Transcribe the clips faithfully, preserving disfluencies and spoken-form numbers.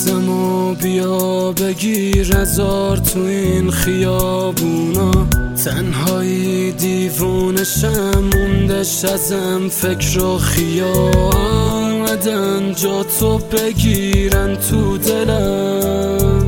دستمو بیا بگیر هزار تو این خیابونا، تنهایی دیوونشم موندش ازم فکر و خیال، آمدن جا تو بگیرن تو دلم،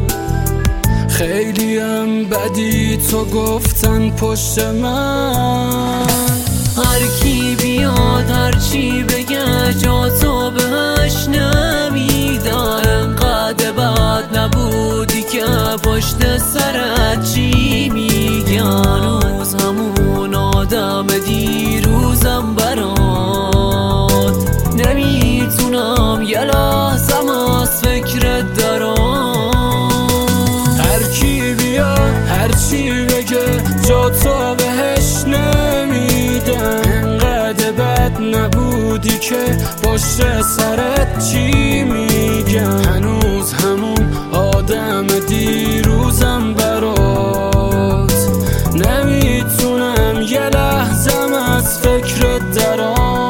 خیلیم بدی تو گفتن پشت من. هر کی بیاد هر چی بگه جا تو بهش نمیدم، انقدر بد نبودی که پشت سرت چی میگن، هنوز همون آدم دیروزم برات، نمیتونم یه لحظم از فکرت درام. هر کی بیاد هر چی بگه جا تو بهش نمیدم، انقدر بد نبودی که پشت سرت چی میگن، هنوز همون آدم دیروزم برات، نمیتونم یه لحظم از فکرت درام.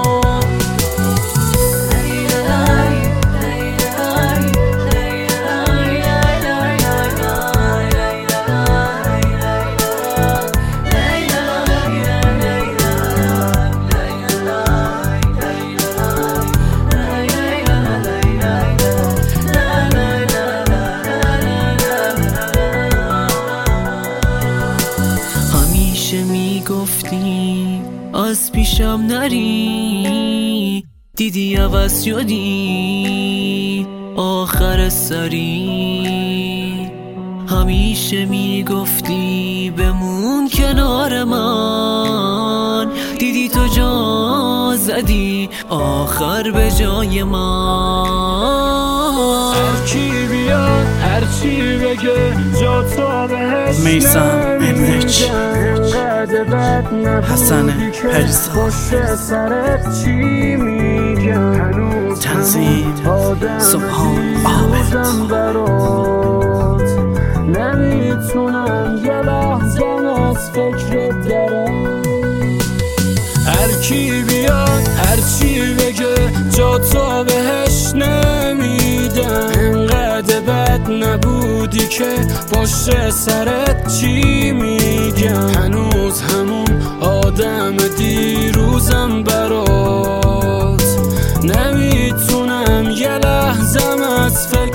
میگفتی از پیشم نری، دیدی عوض شدی آخر سری، همیشه میگفتی بمون کنار من، دیدی تو جا زدی آخر به جای من. هر کی بیاد هر چی بگه جا تو بهش میثم امچ حسن هرزا پشت سرت چی میگن، هنوز تنظیم سبحان آمد برات، نمیتونم یه لحظه از فکرت درم. هر کی بیاد هر چی بگه جا تو بهش نمیدم، انقدر بد نبودی که پشت سرت چی میگن، هنوز همون آدم دیروزم برات، نمیتونم یه لحظم از فکر